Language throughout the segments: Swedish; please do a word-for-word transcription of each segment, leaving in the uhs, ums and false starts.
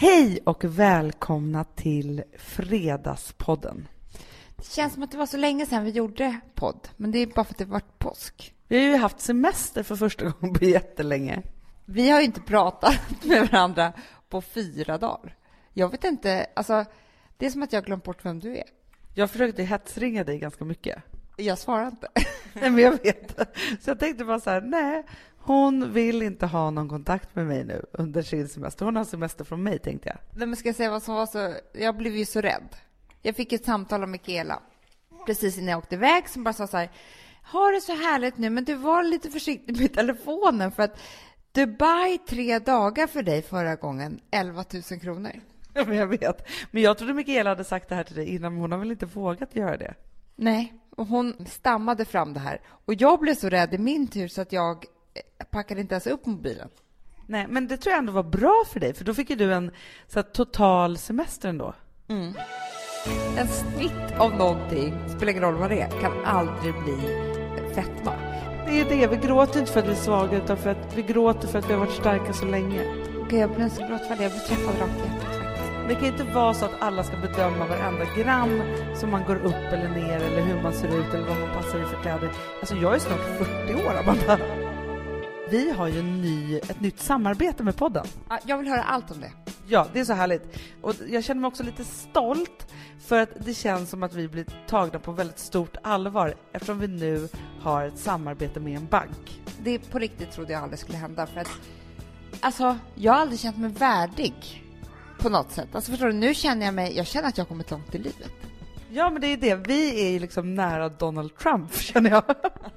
Hej och välkomna till Fredagspodden. Det känns som att det var så länge sedan vi gjorde podd, men det är bara för att det var påsk. Vi har ju haft semester för första gången på jättelänge. Vi har ju inte pratat med varandra på fyra dagar. Jag vet inte, alltså det är som att jag har glömt bort vem du är. Jag försökte hetsringa dig ganska mycket. Jag svarar inte. Nej, men jag vet. Så jag tänkte bara så här, nej, hon vill inte ha någon kontakt med mig nu under sin semester. Hon har semester från mig, tänkte jag. Nej, men ska jag säga vad som var så, jag blev ju så rädd. Jag fick ett samtal av Mikaela precis innan jag åkte iväg som bara sa så här, har det så härligt nu, men du var lite försiktig med telefonen för att Dubai tre dagar för dig förra gången, elva tusen kronor. Ja, men jag vet. Men jag trodde Mikaela hade sagt det här till dig innan, men hon har väl inte vågat göra det? Nej, och hon stammade fram det här. Och jag blev så rädd i min tur så att jag packade inte ens upp mobilen. Nej, men det tror jag ändå var bra för dig, för då fick ju du en så här, total semester ändå. Mm. En snitt av någonting, spelar ingen roll vad det är, kan aldrig bli fetma. Det är det, vi gråter inte för att vi är svaga, utan för att vi gråter för att vi har varit starka så länge. Okej, jag blir så gråtfärdig, jag blir träffad rakt i hjärtat faktiskt. Det kan inte vara så att alla ska bedöma varenda gram som man går upp eller ner, eller hur man ser ut, eller vad man passar i för kläder. Alltså jag är snart fyrtio år, Amanda. Vi har ju en ny, ett nytt samarbete med podden. Ja, jag vill höra allt om det. Ja, det är så härligt. Och jag känner mig också lite stolt för att det känns som att vi blir tagna på väldigt stort allvar eftersom vi nu har ett samarbete med en bank. Det på riktigt trodde jag aldrig skulle hända för att alltså, jag har aldrig känt mig värdig på något sätt. Alltså förstår du, nu känner jag mig, jag känner att jag har kommit långt i livet. Ja, men det är det. Vi är ju liksom nära Donald Trump, känner jag.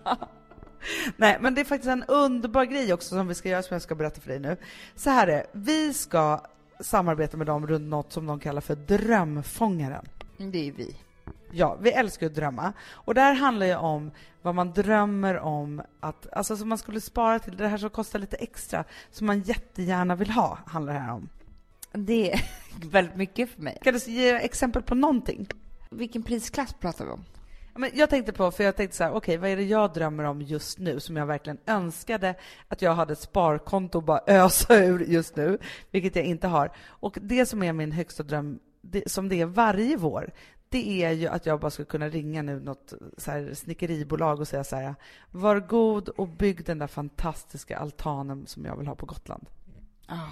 Nej, men det är faktiskt en underbar grej också som vi ska göra, som jag ska berätta för dig nu. Så här är det, vi ska samarbeta med dem runt något som de kallar för drömfångaren. Det är vi. Ja, vi älskar att drömma. Och det här handlar ju om vad man drömmer om att, alltså som man skulle spara till, det här som kostar lite extra, som man jättegärna vill ha, handlar det här om. Det är väldigt mycket för mig. Kan du ge exempel på någonting? Vilken prisklass pratar vi om? Men jag tänkte på, för jag tänkte så här, okej, okay, vad är det jag drömmer om just nu som jag verkligen önskade att jag hade ett sparkonto och bara ösa ur just nu, vilket jag inte har. Och det som är min högsta dröm, det, som det är varje vår, det är ju att jag bara ska kunna ringa nu något så här snickeribolag och säga så här, var god och bygg den där fantastiska altanen som jag vill ha på Gotland. Oh,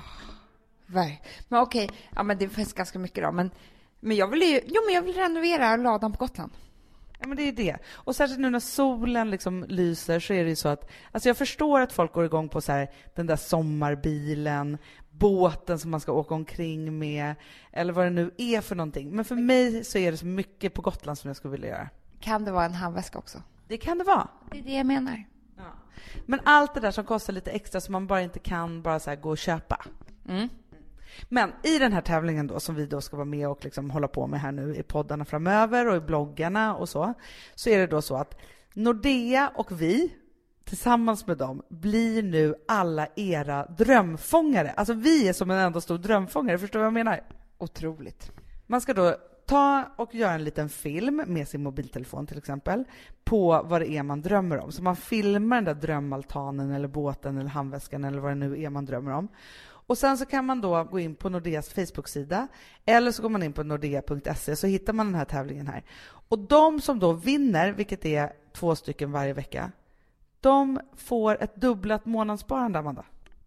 men okej, ja, men det finns ganska mycket då, men, men jag vill ju, jo men jag vill renovera ladan på Gotland. Ja, men det är det. Och särskilt nu när solen liksom lyser så är det ju så att, alltså jag förstår att folk går igång på så här, den där sommarbilen, båten som man ska åka omkring med, eller vad det nu är för någonting. Men för mig så är det så mycket på Gotland som jag skulle vilja göra. Kan det vara en handväska också? Det kan det vara. Det är det jag menar. Ja. Men allt det där som kostar lite extra som man bara inte kan bara så här gå och köpa. Mm. Men i den här tävlingen då, som vi då ska vara med och liksom hålla på med här nu i poddarna framöver och i bloggarna och så, så är det då så att Nordea och vi tillsammans med dem blir nu alla era drömfångare. Alltså vi är som en enda stor drömfångare, förstår du vad jag menar? Otroligt. Man ska då ta och göra en liten film med sin mobiltelefon till exempel på vad det är man drömmer om. Så man filmar den där drömaltanen eller båten eller handväskan eller vad det nu är man drömmer om. Och sen så kan man då gå in på Nordeas Facebook-sida eller så går man in på nordea punkt se så hittar man den här tävlingen här. Och de som då vinner, vilket är två stycken varje vecka, de får ett dubblat månadssparande, Amanda.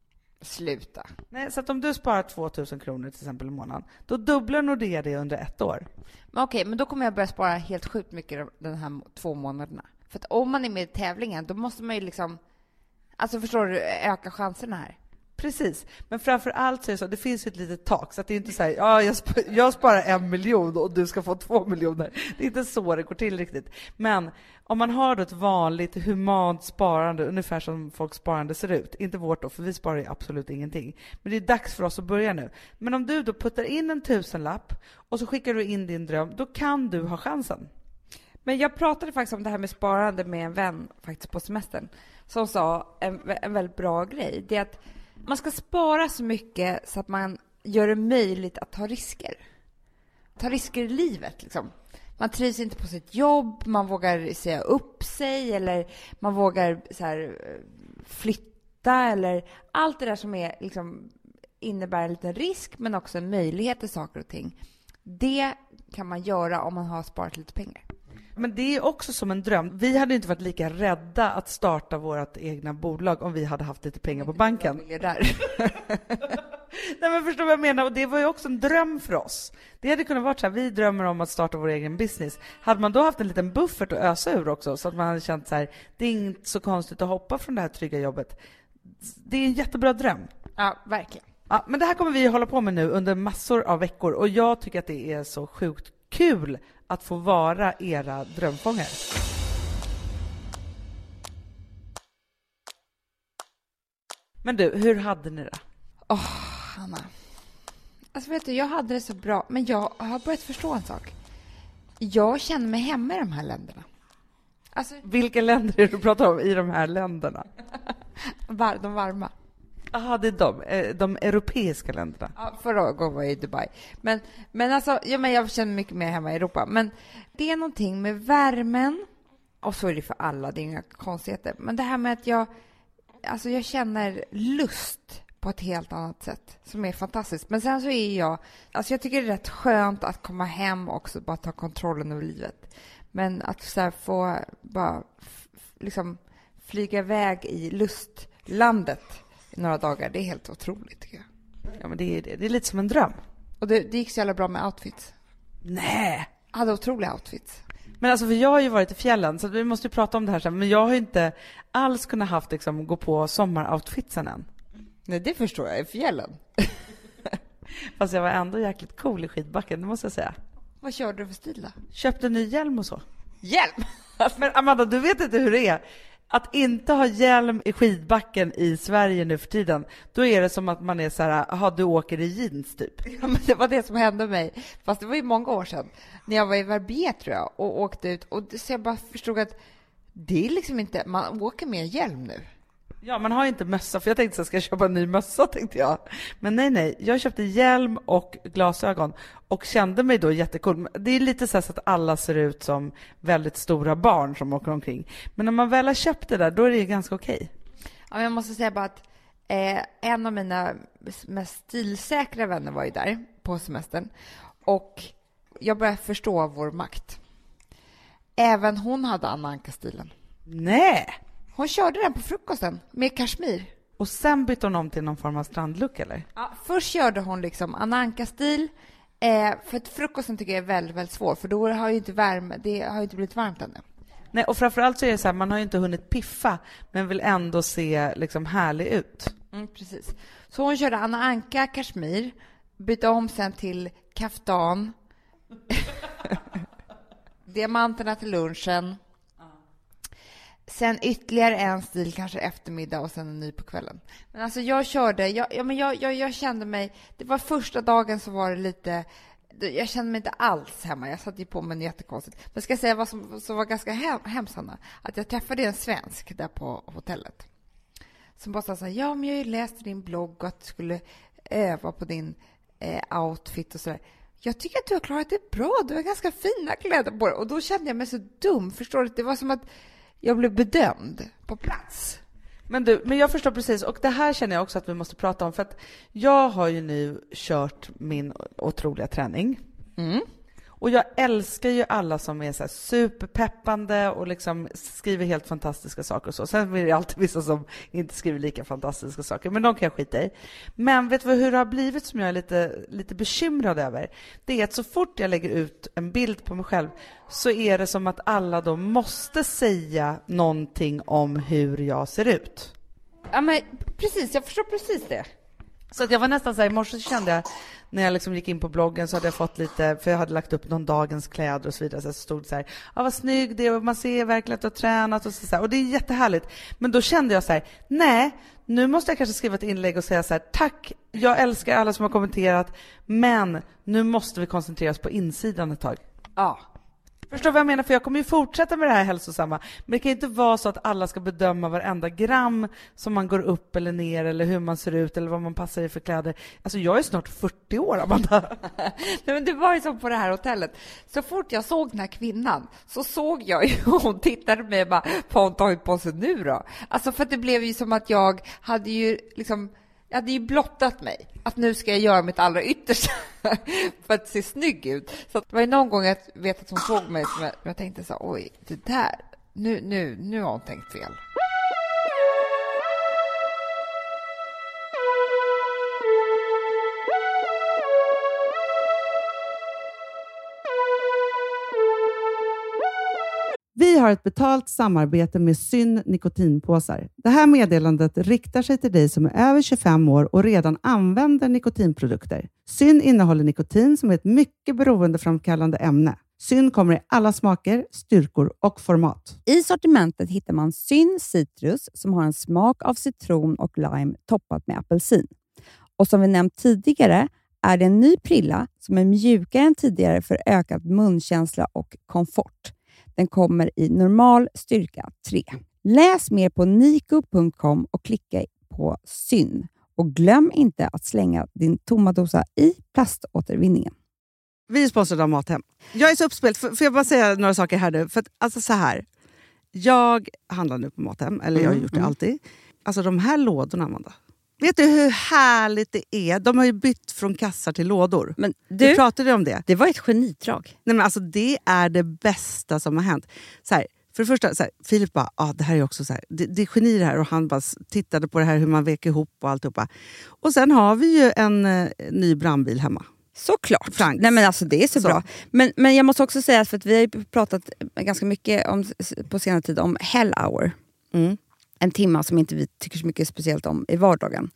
Sluta. Nej, så att om du sparar tvåtusen kronor till exempel i månaden, då dubblar Nordea det under ett år. Men okej, men då kommer jag börja spara helt sjukt mycket den här två månaderna. För att om man är med i tävlingen, då måste man ju liksom, alltså förstår du, öka chanserna här. Precis, men framför allt så är det så, det finns ett litet tak så att det är inte så här, ja jag, sp- jag sparar en miljon och du ska få två miljoner. Det är inte så det går till riktigt. Men om man har då ett vanligt humant sparande, ungefär som folks sparande ser ut, inte vårt då, för vi sparar ju absolut ingenting. Men det är dags för oss att börja nu. Men om du då puttar in en tusenlapp och så skickar du in din dröm, då kan du ha chansen. Men jag pratade faktiskt om det här med sparande med en vän faktiskt på semestern som sa en, en väldigt bra grej. Det är att man ska spara så mycket så att man gör det möjligt att ta risker. Ta risker i livet liksom. Man trivs inte på sitt jobb, man vågar säga upp sig eller man vågar så här, flytta eller allt det där som är liksom innebär en liten risk men också en möjlighet till saker och ting. Det kan man göra om man har sparat lite pengar. Men det är också som en dröm. Vi hade inte varit lika rädda att starta vårt egna bolag om vi hade haft lite pengar på banken. Där. Nej, men förstår vad jag menar? Och det var ju också en dröm för oss. Det hade kunnat vara så här, vi drömmer om att starta vår egen business. Hade man då haft en liten buffert att ösa ur också, så att man hade känt så här, det är inte så konstigt att hoppa från det här trygga jobbet. Det är en jättebra dröm. Ja, verkligen. Ja, men det här kommer vi hålla på med nu under massor av veckor. Och jag tycker att det är så sjukt kul att få vara era drömfångare. Men du, hur hade ni det? Åh, oh, Hanna. Alltså vet du, jag hade det så bra. Men jag har börjat förstå en sak. Jag känner mig hemma i de här länderna. Alltså... Vilka länder är det du pratar om i de här länderna? Var, de varma. Jaha, det är de, de europeiska länderna. Ja, förra gången var jag i Dubai. Men, men alltså, ja, men jag känner mycket mer hemma i Europa. Men det är någonting med värmen. Och så är det för alla, det är inga konstigheter. Men det här med att jag, alltså jag känner lust på ett helt annat sätt. Som är fantastiskt. Men sen så är jag, alltså jag tycker det är rätt skönt att komma hem också. Bara ta kontrollen över livet. Men att så här få bara f- liksom flyga iväg i lustlandet några dagar, det är helt otroligt tycker jag. Ja, men det är det. Det är lite som en dröm. Och det, det gick så jävla bra med outfits. Nej. Jag hade otroliga outfits. Men alltså, för jag har ju varit i fjällen, så vi måste ju prata om det här sen. Men jag har ju inte alls kunnat haft liksom, gå på sommaroutfitsen än. Nej, det förstår jag, i fjällen. Fast jag var ändå jäkligt cool i skidbacken, det måste jag säga. Vad körde du för stil då? Köpte en ny hjälm och så. Hjälm? Men Amanda, du vet inte hur det är. Att inte ha hjälm i skidbacken i Sverige nu för tiden, då är det som att man är så här, aha, du åker i jeans typ. Ja, men det var det som hände mig. Fast det var ju många år sedan. När jag var i Verbier tror jag och åkte ut. Och så jag bara förstod att det är liksom inte, man åker med hjälm nu. Ja, man har inte mössa, för jag tänkte så ska jag köpa en ny mössa, tänkte jag. Men nej, nej, jag köpte hjälm och glasögon och kände mig då jättecool. Det är lite så här så att alla ser ut som väldigt stora barn som åker omkring. Men när man väl har köpt det där, då är det ganska okej. Ja, men jag måste säga bara att eh, en av mina mest stilsäkra vänner var ju där på semestern. Och jag började förstå vår makt. Även hon hade Anna Anka-stilen. Nej! Hon körde den på frukosten med kashmir. Och sen bytte hon om till någon form av strandlook, eller? Ja, först körde hon liksom Anna Anka-stil. Eh, för att frukosten tycker jag är väldigt, väldigt svår. För då har ju inte värme, det har ju inte blivit varmt ännu. Nej, och framförallt så är det så här, man har ju inte hunnit piffa, men vill ändå se liksom härlig ut. Mm, precis. Så hon körde Anna Anka kashmir, bytte om sen till kaftan. Diamanterna till lunchen. Sen ytterligare en stil, kanske eftermiddag och sen en ny på kvällen. Men alltså jag körde, jag, ja, men jag, jag, jag kände mig, det var första dagen så var det lite, jag kände mig inte alls hemma. Jag satt ju på mig en jättekonstigt. Men ska jag säga vad som, som var ganska hem, hemskt, Hanna? Att jag träffade en svensk där på hotellet. Som bara sa, ja men jag har ju läst i din blogg att du skulle öva på din eh, outfit och sådär. Jag tycker att du har klarat det bra, du har ganska fina kläder på dig. Och då kände jag mig så dum, förstår du? Det var som att jag blev bedömd på plats. Men du, men jag förstår precis, och det här känner jag också att vi måste prata om, för att jag har ju nu kört min otroliga träning. Mm. Och jag älskar ju alla som är så här superpeppande och liksom skriver helt fantastiska saker och så. Sen är det alltid vissa som inte skriver lika fantastiska saker, men de kan jag skita i. Men vet du hur det har blivit som jag är lite, lite bekymrad över? Det är att så fort jag lägger ut en bild på mig själv så är det som att alla då måste säga någonting om hur jag ser ut. Ja, men precis, jag förstår precis det. Så att jag var nästan så här, i morse så kände jag, när jag liksom gick in på bloggen så hade jag fått lite, för jag hade lagt upp någon dagens kläder och så vidare, så stod det så här, ja vad snygg det är, man ser verkligen att du har tränat och så, så här, och det är jättehärligt. Men då kände jag så här, nej, nu måste jag kanske skriva ett inlägg och säga så här, tack, jag älskar alla som har kommenterat, men nu måste vi koncentrera oss på insidan ett tag. Ja. Förstår vad jag menar? För jag kommer ju fortsätta med det här hälsosamma. Men det kan inte vara så att alla ska bedöma varenda gram som man går upp eller ner, eller hur man ser ut, eller vad man passar i för kläder. Alltså jag är snart fyrtio år, Amanda. Nej, men det var ju så på det här hotellet. Så fort jag såg den här kvinnan så såg jag ju, hon tittade på mig och bara, vad hon tagit på sig nu då? Alltså för att det blev ju som att jag hade ju liksom Jag hade ju blottat mig att nu ska jag göra mitt allra yttersta för att se snygg ut. Så att det var ju någon gång jag vet att hon såg mig som jag, jag tänkte så oj, det där, nu, nu, nu har hon tänkt fel. Vi har ett betalt samarbete med Syn nikotinpåsar. Det här meddelandet riktar sig till dig som är över tjugofem år och redan använder nikotinprodukter. Syn innehåller nikotin som är ett mycket beroendeframkallande ämne. Syn kommer i alla smaker, styrkor och format. I sortimentet hittar man Syn Citrus som har en smak av citron och lime toppat med apelsin. Och som vi nämnt tidigare är det en ny prilla som är mjukare än tidigare för ökad munkänsla och komfort. Den kommer i normal styrka tre. Läs mer på niko punkt com och klicka på Syn. Och glöm inte att slänga din tomma dosa i plaståtervinningen. Vi är sponsrade av Mathem. Jag är så uppspelt. Får jag bara säga några saker här nu? För att, alltså så här. Jag handlar nu på Mathem. Eller jag har gjort det alltid. Alltså de här lådorna, Amanda. Vet du hur härligt det är? De har ju bytt från kassar till lådor. Men du, du pratade om det. Det var ett genidrag. Nej, men alltså det är det bästa som har hänt. Så här, för det första, så här, Filip bara, ah, det här är också så här, det, det är geni det här. Och han bara tittade på det här, hur man vek ihop och alltihopa. Och sen har vi ju en eh, ny brandbil hemma. Såklart. Franks. Nej men alltså det är så, så. bra. Men, men jag måste också säga, för att vi har ju pratat ganska mycket om, på senare tid om Hell Hour. Mm. En timme som inte vi tycker så mycket speciellt om i vardagen.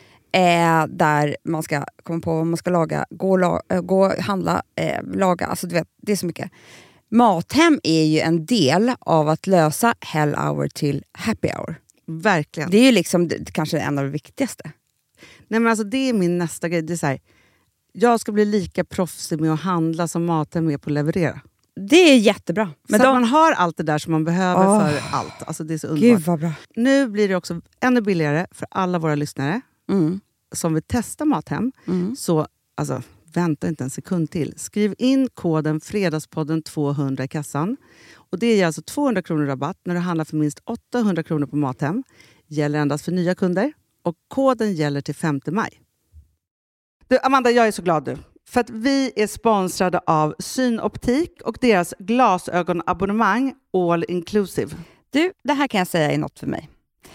Eh, där man ska komma på vad man ska laga, gå och la, äh, gå, handla, eh, laga. Alltså du vet, det är så mycket. Mathem är ju en del av att lösa Hell Hour till Happy Hour. Verkligen. Det är ju liksom det, kanske en av det viktigaste. Nej men alltså det är min nästa grej. Det är så här, jag ska bli lika proffsig med att handla som Mathem är på att leverera. Det är jättebra. Men så de... man har allt det där som man behöver oh. för allt. Alltså det är så underbart. Gud vad bra. Nu blir det också ännu billigare för alla våra lyssnare mm. som vill testa Mathem. Mm. Så alltså, vänta inte en sekund till. Skriv in koden Fredagspodden tvåhundra i kassan. Och det ger alltså tvåhundra kronor rabatt när du handlar för minst åttahundra kronor på Mathem. Gäller endast för nya kunder. Och koden gäller till femte maj. Du, Amanda, jag är så glad du. För att vi är sponsrade av Synoptik och deras glasögonabonnemang All Inclusive. Du, det här kan jag säga är något för mig.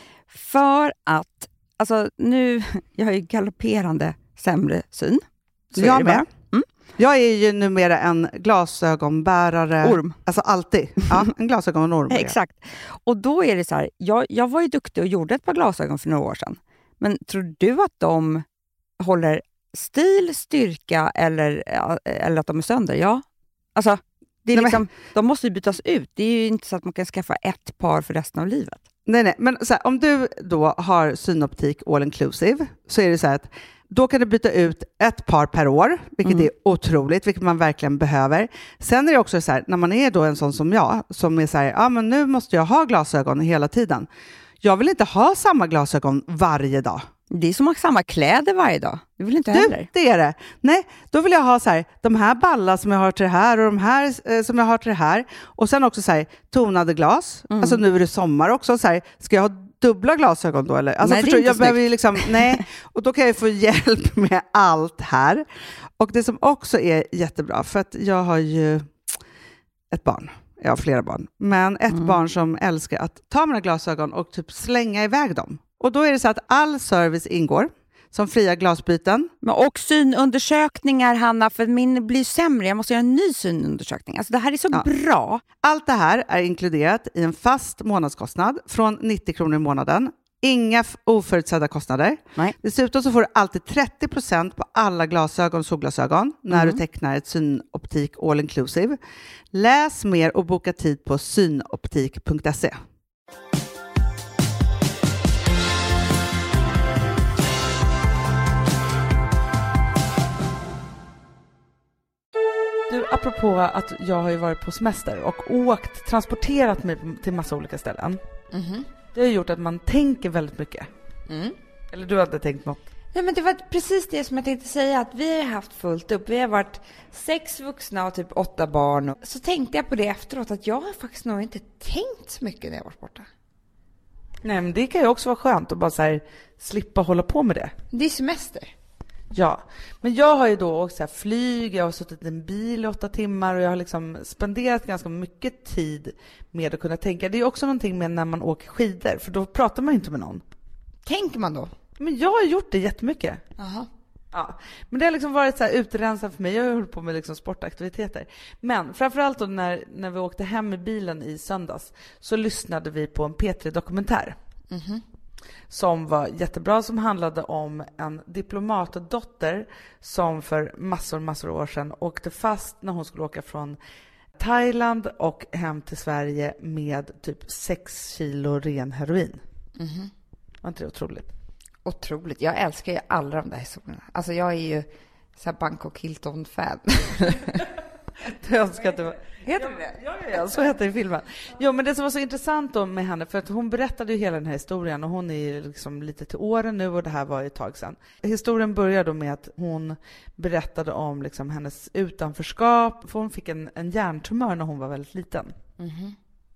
För att, alltså nu, jag har ju galopperande sämre syn. Så jag är med. Mm. Jag är ju numera en glasögonbärare. Orm. Alltså alltid. Ja, en glasögonorm. Exakt. Och då är det så här, jag, jag var ju duktig och gjorde ett par glasögon för några år sedan. Men tror du att de håller stil, styrka eller, eller att de är sönder? Ja. Alltså, det är nej, liksom, men... de måste ju bytas ut. Det är ju inte så att man kan skaffa ett par för resten av livet. Nej, nej. Men så här, om du då har Synoptik All Inclusive så är det så här att då kan du byta ut ett par per år, vilket mm. är otroligt, vilket man verkligen behöver. Sen är det också så här, när man är då en sån som jag, som är så här, ja men nu måste jag ha glasögon hela tiden. Jag vill inte ha samma glasögon varje dag. Det är som att ha samma kläder varje dag. Det vill inte du, heller. Det är det. Nej, då vill jag ha så här, de här ballar som jag har till det här och de här eh, som jag har till det här. Och sen också så här, tonade glas. Mm. Alltså nu är det sommar också. Så här, ska jag ha dubbla glasögon då? Eller? Alltså, nej, förstår, jag behöver ju liksom, nej. Och då kan jag få hjälp med allt här. Och det som också är jättebra, för att jag har ju ett barn. Jag har flera barn. Men ett mm. barn som älskar att ta mina glasögon och typ slänga iväg dem. Och då är det så att all service ingår, som fria glasbyten. Men och synundersökningar, Hanna, för min blir sämre. Jag måste göra en ny synundersökning. Alltså det här är så ja. bra. Allt det här är inkluderat i en fast månadskostnad från nittio kronor i månaden. Inga oförutsedda kostnader. Nej. Dessutom så får du alltid trettio procent på alla glasögon och solglasögon när mm. du tecknar ett Synoptik All Inclusive. Läs mer och boka tid på synoptik punkt se. Du, apropå att jag har ju varit på semester och åkt, transporterat mig till massa olika ställen. Mm-hmm. Det har gjort att man tänker väldigt mycket. Mm. Eller du hade tänkt något? Nej, men det var precis det som jag tänkte säga, att vi har haft fullt upp. Vi har varit sex vuxna och typ åtta barn. Så tänkte jag på det efteråt, att jag har faktiskt nog inte tänkt så mycket när jag varit borta. Nej, men det kan ju också vara skönt att bara så här, slippa hålla på med det. Det är semester. Ja, men jag har ju då också så här, flyg, jag har suttit i en bil i åtta timmar och jag har liksom spenderat ganska mycket tid med att kunna tänka. Det är också någonting med när man åker skidor, för då pratar man inte med någon. Tänker man då? Men jag har gjort det jättemycket. Aha. Ja, men det har liksom varit så här utrensat för mig. Jag har hållit på med liksom sportaktiviteter. Men framförallt då när, när vi åkte hem i bilen i söndags så lyssnade vi på en P tre-dokumentär. Mm-hmm. Som var jättebra, som handlade om en diplomatdotter som för massor, massor år sedan åkte fast när hon skulle åka från Thailand och hem till Sverige med typ sex kilo ren heroin. Mm-hmm. Var inte det otroligt? Otroligt. Jag älskar ju alla de där historierna. Alltså jag är ju så här Bangkok Hilton-fan. Jag önskar att det var... Heter det det? Ja, ja, ja, så heter det i filmen. Jo, men det som var så intressant då med henne, för att hon berättade ju hela den här historien och hon är liksom lite till åren nu och det här var ju ett tag sedan. Historien började då med att hon berättade om liksom hennes utanförskap, för hon fick en, en hjärntumör när hon var väldigt liten. Mm-hmm.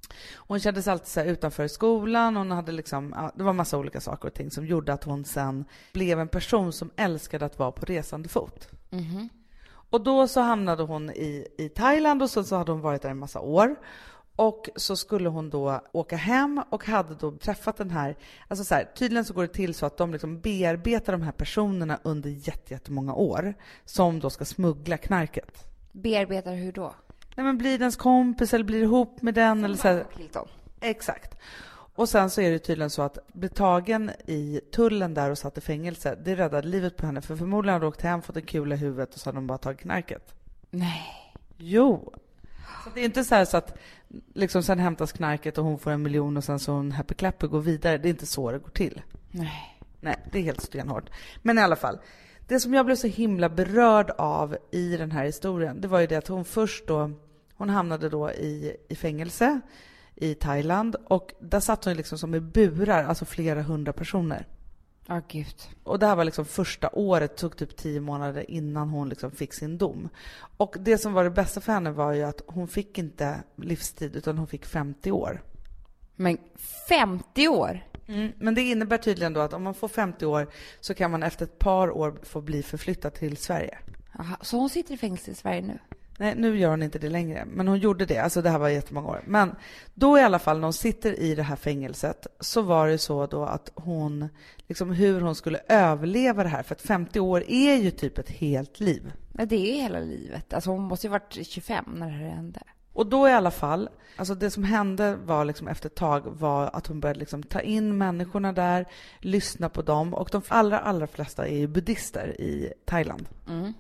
Hon kändes alltid så här utanför i skolan. Hon hade liksom, ja, det var massa olika saker och ting som gjorde att hon sen blev en person som älskade att vara på resande fot. Mm-hmm. Och då så hamnade hon i, i Thailand och så, så hade hon varit där en massa år. Och så skulle hon då åka hem och hade då träffat den här, alltså så här, tydligen så går det till så att de liksom bearbetar de här personerna under jätte, jättemånga år som då ska smuggla knarket. Bearbetar hur då? Nej, men blir dens kompis eller blir ihop med den eller så här. Exakt. Och sen så är det tydligen så att bli tagen i tullen där och satt i fängelse, det räddade livet på henne. För förmodligen hade hon åkt hem, fått en kula i huvudet och så hade de bara tagit knarket. Nej. Jo. Så det är inte så här så att liksom sen hämtas knarket och hon får en miljon och sen så hon happy clap och går vidare. Det är inte så det går till. Nej. Nej, det är helt stenhårt. Men i alla fall, det som jag blev så himla berörd av i den här historien, det var ju det att hon först då, hon hamnade då i, i fängelse i Thailand och där satt hon liksom som i burar, alltså flera hundra personer. Ja, oh, gud. Och det här var liksom första året, tog typ tio månader innan hon liksom fick sin dom. Och det som var det bästa för henne var ju att hon fick inte livstid utan hon fick femtio år. Men femtio år? Mm, men det innebär tydligen då att om man får femtio år så kan man efter ett par år få bli förflyttad till Sverige. Aha, så hon sitter i fängelse i Sverige nu? Nej, nu gör hon inte det längre. Men hon gjorde det. Alltså det här var jättemånga år. Men då i alla fall när hon sitter i det här fängelset så var det så då att hon, liksom hur hon skulle överleva det här. För att femtio år är ju typ ett helt liv. Ja, det är hela livet. Alltså hon måste ju varit tjugofem när det här hände. Och då i alla fall, alltså det som hände var liksom efter ett tag var att hon började liksom ta in människorna där, lyssna på dem. Och de allra, allra flesta är ju buddhister i Thailand. Mm.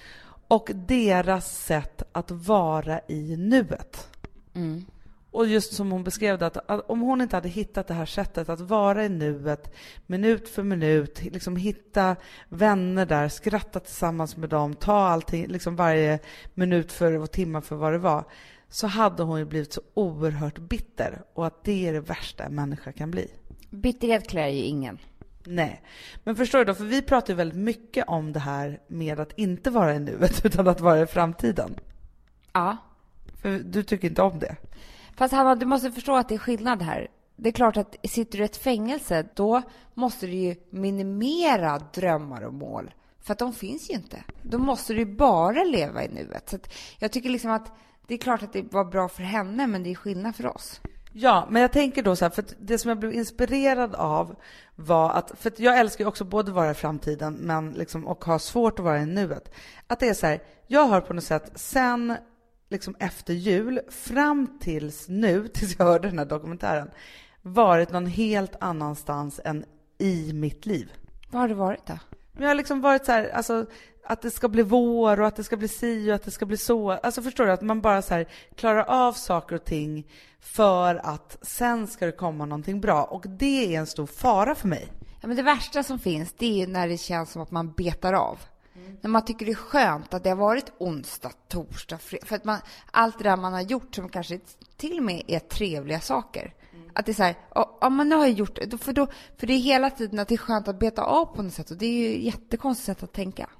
Och deras sätt att vara i nuet. Mm. Och just som hon beskrev det, att, att om hon inte hade hittat det här sättet att vara i nuet, minut för minut, liksom hitta vänner där, skratta tillsammans med dem, ta allting, liksom varje minut för och timme för vad det var, så hade hon ju blivit så oerhört bitter. Och att det är det värsta en människa kan bli. Bitterhet klär ju ingen. Nej, men förstår du då, för vi pratar ju väldigt mycket om det här med att inte vara i nuet utan att vara i framtiden. Ja. För du tycker inte om det. Fast Hanna, du måste förstå att det är skillnad här. Det är klart att sitter du i ett fängelse, då måste du ju minimera drömmar och mål. För att de finns ju inte. Då måste du bara leva i nuet. Så att jag tycker liksom att det är klart att det var bra för henne, men det är skillnad för oss. Ja, men jag tänker då så här, för det som jag blev inspirerad av var att, för att jag älskar ju också både vara i framtiden men liksom, och ha svårt att vara i nuet. Att det är så här, jag har på något sätt sen liksom efter jul fram tills nu, tills jag hörde den här dokumentären, varit någon helt annanstans än i mitt liv. Vad har det varit då? Jag har liksom varit så här, alltså att det ska bli vår och att det ska bli si och att det ska bli så. Alltså förstår du, att man bara så här klarar av saker och ting för att sen ska det komma någonting bra. Och det är en stor fara för mig. Ja, men det värsta som finns, det är när det känns som att man betar av. Mm. När man tycker det är skönt att det har varit onsdag, torsdag, fredag. För att man, allt det där man har gjort som kanske till och med är trevliga saker. Mm. Att det är så här, ja men nu har jag gjort det. För, då, för det är hela tiden att det är skönt att beta av på något sätt. Och det är ju ett jättekonstigt sätt att tänka.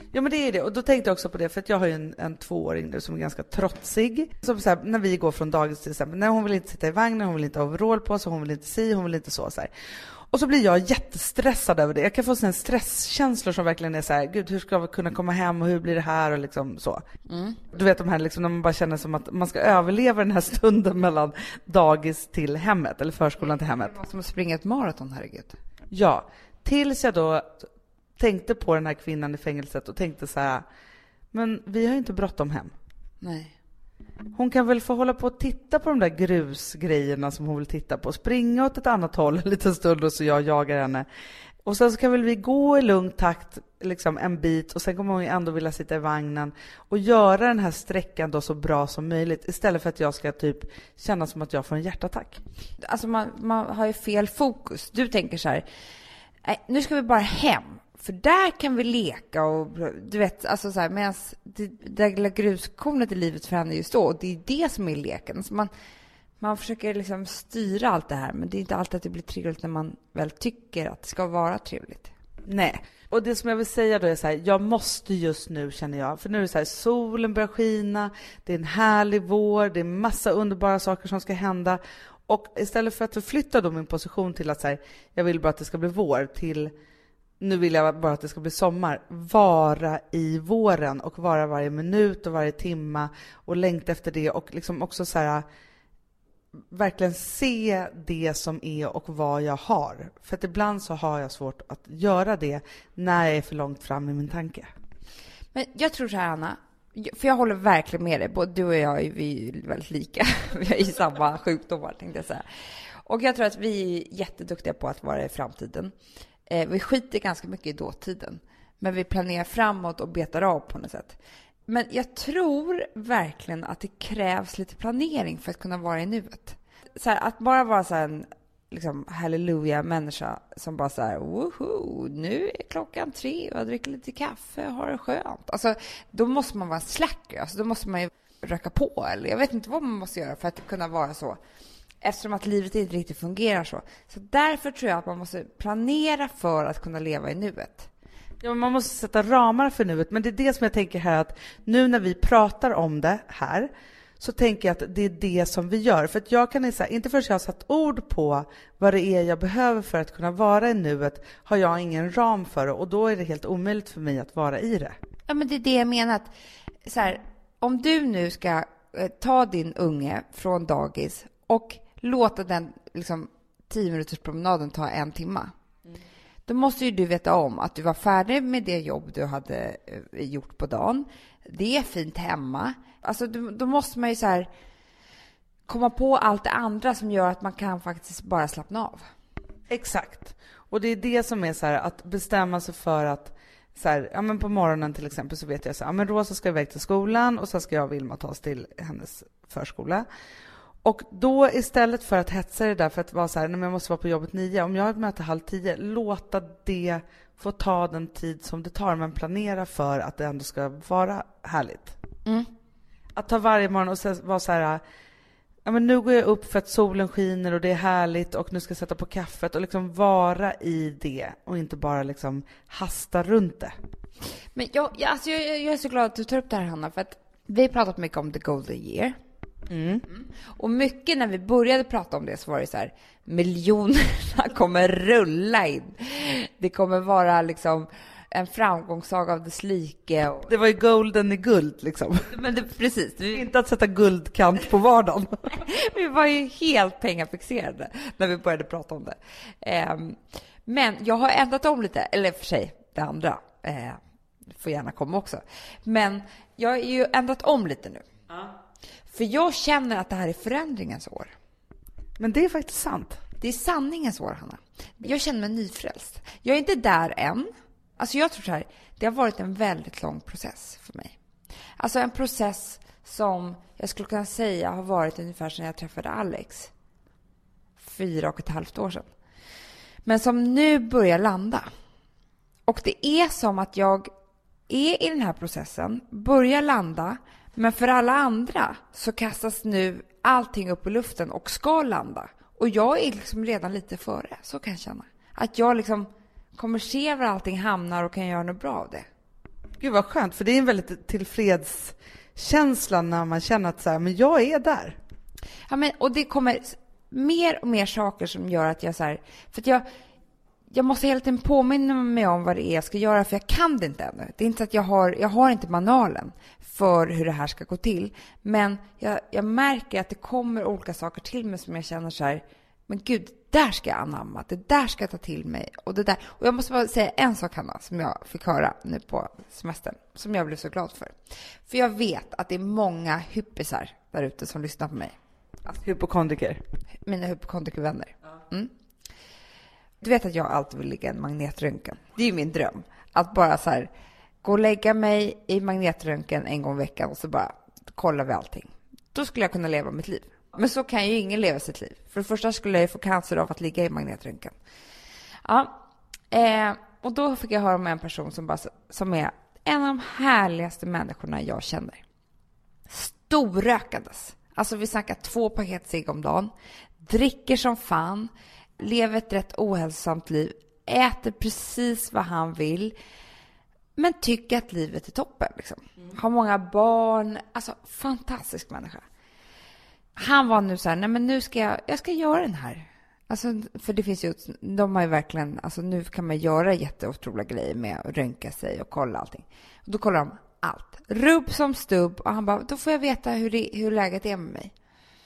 Ja, men det är det. Och då tänkte jag också på det, för att jag har ju en, en tvååring nu som är ganska trotsig. Som så här, när vi går från dagis till exempel, när hon vill inte sitta i vagnen, hon vill inte ha overall på sig, hon vill inte si, hon vill inte så, så här. Och så blir jag jättestressad över det. Jag kan få sån stresskänslor som verkligen är så här, gud, hur ska vi kunna komma hem och hur blir det här och liksom så. Mm. Du vet de här liksom, när man bara känner som att man ska överleva den här stunden mellan dagis till hemmet eller förskolan till hemmet. Det var som att springa ett maraton, herregud. Ja, tills jag då tänkte på den här kvinnan i fängelset och tänkte så här, men vi har inte bråttom hem. Nej. Hon kan väl få hålla på och titta på de där grusgrejerna som hon vill titta på. Springa åt ett annat håll en liten stund och så jag jagar henne. Och sen så kan väl vi gå i lugn takt liksom en bit och sen kommer hon ju ändå vilja sitta i vagnen och göra den här sträckan då så bra som möjligt istället för att jag ska typ känna som att jag får en hjärtattack. Alltså man, man har ju fel fokus. Du tänker så här, nej, nu ska vi bara hem. För där kan vi leka och du vet, alltså så här, medan det, det lilla gruskornet i livet för henne just då, och det är det som är leken. Så man, man försöker liksom styra allt det här, men det är inte alltid att det blir trevligt när man väl tycker att det ska vara trevligt. Nej, och det som jag vill säga då är så här, jag måste just nu känner jag, för nu är det så här, solen börjar skina, det är en härlig vår, det är massa underbara saker som ska hända. Och istället för att förflytta då min position till att så här, jag vill bara att det ska bli vår till nu vill jag bara att det ska bli sommar. Vara i våren och vara varje minut och varje timma och längta efter det och liksom också så här verkligen se det som är och vad jag har. För att ibland så har jag svårt att göra det när jag är för långt fram i min tanke. Men jag tror så här, Anna, för jag håller verkligen med dig. Både du och jag är vi väldigt lika. Vi har ju samma sjukdomar, tänkte jag säga. Och jag tror att vi är jätteduktiga på att vara i framtiden. Eh, vi skiter ganska mycket i dåtiden. Men vi planerar framåt och betar av på något sätt. Men jag tror verkligen att det krävs lite planering för att kunna vara i nuet. Så här, att bara vara så här en liksom, halleluja-människa som bara så här, woho, nu är klockan tre och jag dricker lite kaffe och har det skönt. Alltså, då måste man vara slacker. Alltså, då måste man ju röka på. Eller jag vet inte vad man måste göra för att kunna vara så. Eftersom att livet inte riktigt fungerar så. Så därför tror jag att man måste planera för att kunna leva i nuet. Ja, man måste sätta ramar för nuet. Men det är det som jag tänker här, att nu när vi pratar om det här så tänker jag att det är det som vi gör. För att jag kan säga, inte förrän jag har satt ord på vad det är jag behöver för att kunna vara i nuet, har jag ingen ram för det. Och då är det helt omöjligt för mig att vara i det. Ja, men det är det jag menar. Att, så här, om du nu ska eh, ta din unge från dagis och låta den liksom, tio minuters promenaden ta en timma. Mm. Då måste ju du veta om att du var färdig med det jobb du hade eh, gjort på dagen. Det är fint hemma. Alltså, då, då måste man ju så här komma på allt det andra som gör att man kan faktiskt bara slappna av. Exakt. Och det är det som är så här, att bestämma sig för att så här, ja, men på morgonen till exempel så vet jag så här, ja, men Rosa ska iväg till skolan och så ska jag och Vilma ta oss till hennes förskola. Och då istället för att hetsa det där för att vara så här, nej, men jag måste vara på jobbet nio. Om jag har ett möte halv tio, låta det få ta den tid som det tar. Men planera för att det ändå ska vara härligt. Mm. Att ta varje morgon och vara så här, ja, men nu går jag upp för att solen skiner och det är härligt och nu ska jag sätta på kaffet. Och liksom vara i det och inte bara liksom hasta runt det. Men jag, jag, alltså jag, jag är så glad att du tar upp det här, Hanna. För att vi har pratat mycket om the golden year. Mm. Mm. Och mycket när vi började prata om det så var det så här, miljonerna kommer rulla in. Det kommer vara liksom en framgångssaga av dess like. Och... Det var ju golden i guld liksom. Men det, precis. Vi... Inte att sätta guldkant på vardagen. Vi var ju helt pengafixerade när vi började prata om det. Um, men jag har ändrat om lite, eller för sig det andra uh, får gärna komma också. Men jag har ju ändrat om lite nu. Uh. För jag känner att det här är förändringens år. Men det är faktiskt sant. Det är sanningens år, Hanna. Jag känner mig nyfrälst. Jag är inte där än. Alltså jag tror så här, det har varit en väldigt lång process för mig. Alltså en process som jag skulle kunna säga har varit ungefär sedan jag träffade Alex. Fyra och ett halvt år sedan. Men som nu börjar landa. Och det är som att jag är i den här processen, börjar landa. Men för alla andra så kastas nu allting upp i luften och ska landa. Och jag är liksom redan lite före, så kan jag känna. Att jag liksom kommer se var allting hamnar och kan göra något bra av det. Gud vad skönt, för det är en väldigt tillfredskänsla när man känner att så här, men jag är där. Ja, men, och det kommer mer och mer saker som gör att jag så här, för att jag jag måste hela tiden påminna mig om vad det är jag ska göra, för jag kan det inte ännu. Det är inte så att jag har, jag har inte manualen för hur det här ska gå till. Men jag, jag märker att det kommer olika saker till mig som jag känner så här, men gud, där ska jag anamma, det där ska jag ta till mig. Och, det där. Och jag måste bara säga en sak, Hanna, som jag fick höra nu på semestern, som jag blev så glad för. För jag vet att det är många hyppisar där ute som lyssnar på mig. Alltså, hypokondriker. Mina hypokondrikervänner. Mm. Du vet att jag alltid vill ligga i en magnetröntgen. Det är ju min dröm. Att bara så här, gå och lägga mig i magnetröntgen en gång i veckan och så bara kollar vi allting. Då skulle jag kunna leva mitt liv. Men så kan ju ingen leva sitt liv. För det första skulle jag få cancer av att ligga i magnetröntgen. Ja, eh, och då fick jag höra om en person som, bara, som är en av de härligaste människorna jag känner. Storrökandes. Alltså vi snackar två paket cigg om dagen. Dricker som fan. Lever ett rätt ohälsosamt liv. Äter precis vad han vill. Men tycker att livet är toppen. Liksom. Mm. Har många barn. Alltså fantastisk människa. Han var nu så här, nej men nu ska jag, jag ska göra den här. Alltså, för det finns ju, de har ju verkligen, alltså nu kan man göra jätteotroliga grejer med att röntga sig och kolla allting. Och då kollar de allt. Rubb som stubb. Och han bara, då får jag veta hur, det, hur läget är med mig.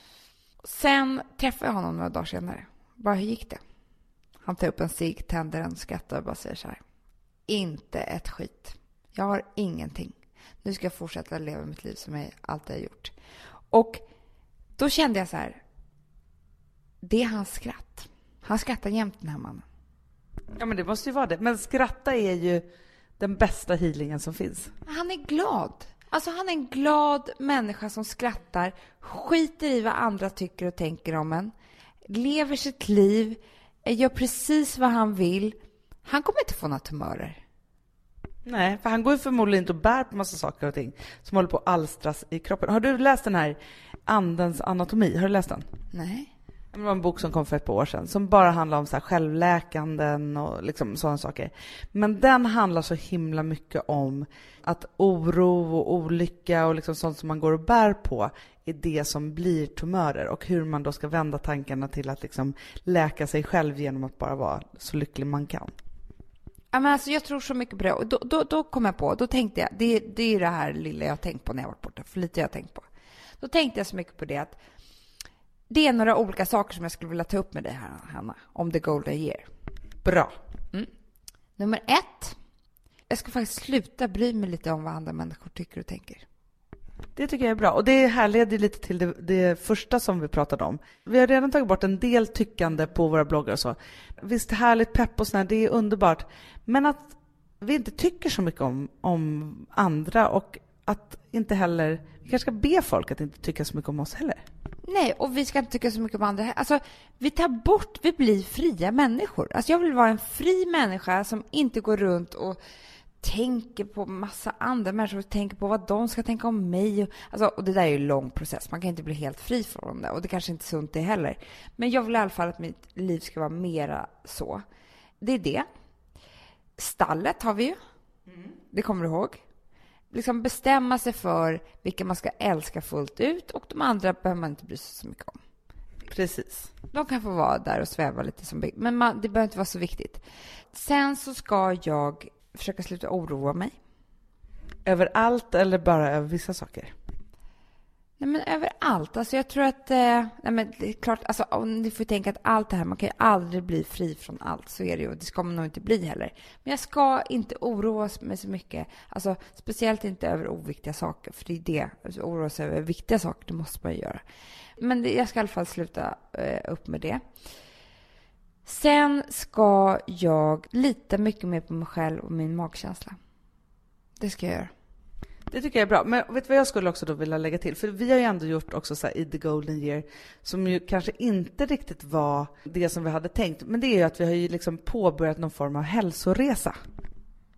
Sen träffade jag honom några dagar senare. Bara, hur gick det? Han tar upp en cigg, tänder den, skrattar och bara säger så här. Inte ett skit. Jag har ingenting. Nu ska jag fortsätta leva mitt liv som jag alltid har gjort. Och då kände jag så här. Det är hans skratt. Han skrattar jämt, den här mannen. Ja, men det måste ju vara det. Men skratta är ju den bästa healingen som finns. Han är glad. Alltså han är en glad människa som skrattar. Skiter i vad andra tycker och tänker om en. Lever sitt liv. Gör precis vad han vill. Han kommer inte få några tumörer. Nej, för han går ju förmodligen inte och bär på massa saker och ting som håller på att alstras i kroppen. Har du läst den här Andens anatomi? Har du läst den? Nej. Det var en bok som kom för ett par år sedan som bara handlar om så här självläkanden och liksom sådana saker. Men den handlar så himla mycket om att oro och olycka och liksom sånt som man går och bär på är det som blir tumörer, och hur man då ska vända tankarna till att liksom läka sig själv genom att bara vara så lycklig man kan. Ja, men alltså jag tror så mycket på det. Och då, då, då kom jag på, då tänkte jag, det, det är ju det här lilla jag har tänkt på när jag varit borta, för lite jag har tänkt på. Då tänkte jag så mycket på det att det är några olika saker som jag skulle vilja ta upp med dig här, Hanna, om the golden year. Bra. Mm. Nummer ett. Jag ska faktiskt sluta bry mig lite om vad andra människor tycker och tänker. Det tycker jag är bra. Och det här leder lite till det, det första som vi pratade om. Vi har redan tagit bort en del tyckande på våra bloggar och så. Visst, härligt pepp och sådär, det är underbart. Men att vi inte tycker så mycket om, om andra, och att inte heller, vi kanske ska be folk att inte tycka så mycket om oss heller. Nej, och vi ska inte tycka så mycket om andra. Alltså, vi tar bort, vi blir fria människor. Alltså, jag vill vara en fri människa som inte går runt och tänker på massa andra människor och tänker på vad de ska tänka om mig. Alltså, och det där är ju en lång process. Man kan inte bli helt fri från det. Och det kanske inte är sunt det heller. Men jag vill i alla fall att mitt liv ska vara mera så. Det är det. Stallet har vi ju. Mm. Det kommer du ihåg. Liksom bestämma sig för vilka man ska älska fullt ut, och de andra behöver man inte bry sig så mycket om. Precis. De kan få vara där och sväva lite som bygg, men man, det behöver inte vara så viktigt. Sen så ska jag försöka sluta oroa mig. Över allt eller bara över vissa saker? Nej, men över allt. Alltså jag tror att, eh, nej men det är klart, alltså om ni får tänka att allt det här, man kan ju aldrig bli fri från allt, så är det ju, och det ska man nog inte bli heller. Men jag ska inte oroa mig så mycket, alltså speciellt inte över oviktiga saker, för det är det, alltså, oroa sig över viktiga saker, det måste man ju göra. Men det, jag ska i alla fall sluta eh, upp med det. Sen ska jag lita mycket mer på mig själv och min magkänsla. Det ska jag göra. Det tycker jag är bra. Men vet du vad jag skulle också då vilja lägga till? För vi har ju ändå gjort också så här i The Golden Year, som ju kanske inte riktigt var det som vi hade tänkt. Men det är ju att vi har ju liksom påbörjat någon form av hälsoresa.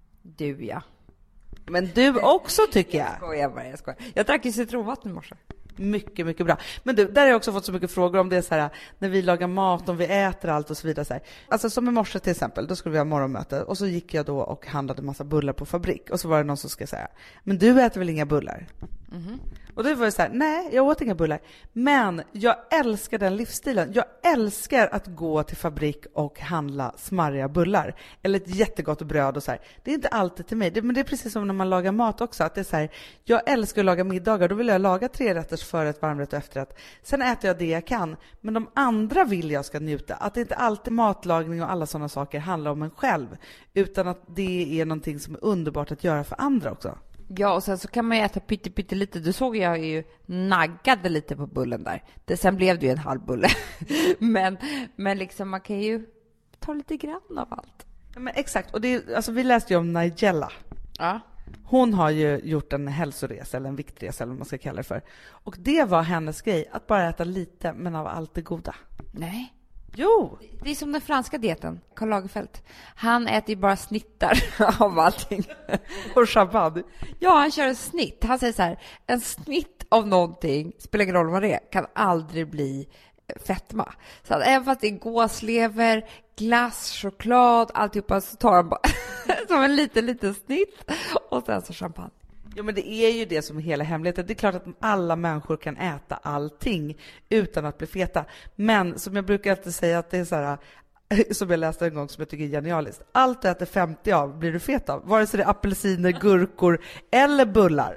Du, ja. Men du också, tycker jag. Jag skojar bara, jag skojar. Jag drack ju citronvatten i morse. Mycket, mycket bra. Men du, där har jag också fått så mycket frågor om det är så här, när vi lagar mat, om vi äter allt och så vidare. Så här. Alltså som i morse till exempel, då skulle vi ha morgonmöte och så gick jag då och handlade massa bullar på fabrik. Och så var det någon som ska säga, men du äter väl inga bullar? Mm-hmm. Och då var det så här, nej, jag åt inga bullar. Men jag älskar den livsstilen. Jag älskar att gå till fabrik och handla smarriga bullar. Eller ett jättegott bröd och så här. Det är inte alltid till mig. Det, men det är precis som när man lagar mat också. Att det är så här, jag älskar att laga middagar. Då vill jag laga tre rätters förrätt, varmrätt och efterrätt. Sen äter jag det jag kan. Men de andra vill jag ska njuta. Att det inte alltid matlagning och alla sådana saker handlar om en själv. Utan att det är någonting som är underbart att göra för andra också. Ja, och sen så kan man ju äta pytte, pytte lite. Du såg jag ju naggade lite på bullen där. Det, sen blev det ju en halv bulle. men, men liksom man kan ju ta lite grann av allt. Ja, men exakt. Och det är, alltså, vi läste ju om Nigella. Ja. Hon har ju gjort en hälsoresa eller en viktresa eller vad man ska kalla det för. Och det var hennes grej, att bara äta lite men av allt det goda. Nej. Jo! Det är som den franska dieten, Karl Lagerfeld. Han äter ju bara snittar av allting. Och champagne. Ja, han kör en snitt. Han säger så här, en snitt av någonting, spelar ingen roll vad det är, kan aldrig bli fetma. Så att även fast det är gåslever, glass, choklad, alltihopa, så tar han bara som en liten, liten snitt och sen så champagne. Ja, men det är ju det som är hela hemligheten. Det är klart att alla människor kan äta allting utan att bli feta. Men som jag brukar alltid säga, att det är så här, som jag läste en gång som jag tycker är genialiskt. Allt du äter femtio av blir du fet av. Vare sig det är apelsiner, gurkor eller bullar.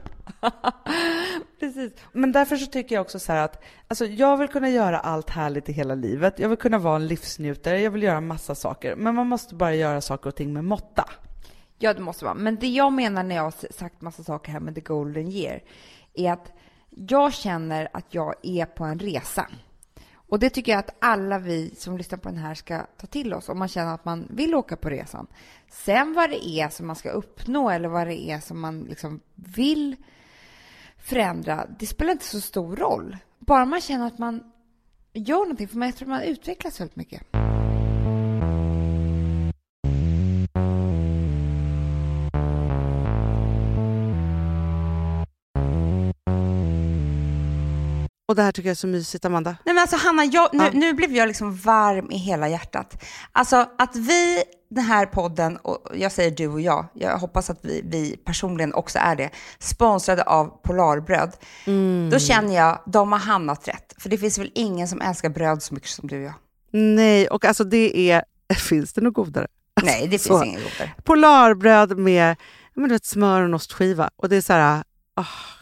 Precis. Men därför så tycker jag också så här att alltså, jag vill kunna göra allt härligt i hela livet. Jag vill kunna vara en livsnjutare. Jag vill göra massa saker. Men man måste bara göra saker och ting med måtta. Ja, det måste vara. Men det jag menar när jag har sagt massa saker här med The Golden Year är att jag känner att jag är på en resa. Och det tycker jag att alla vi som lyssnar på den här ska ta till oss om man känner att man vill åka på resan. Sen vad det är som man ska uppnå eller vad det är som man liksom vill förändra, det spelar inte så stor roll. Bara man känner att man gör någonting, för jag tror man utvecklas väldigt mycket. Och det här tycker jag är så mysigt, Amanda. Nej men alltså Hanna, jag, nu, ja. nu blev jag liksom varm i hela hjärtat. Alltså att vi, den här podden, och jag säger du och jag, jag hoppas att vi, vi personligen också är det, sponsrade av Polarbröd. Mm. Då känner jag, de har hamnat rätt. För det finns väl ingen som älskar bröd så mycket som du och jag. Nej, och alltså det är, finns det något godare? Nej, det finns så. Inget godare. Polarbröd med men du vet, smör och en ostskiva. Och det är så här, oh,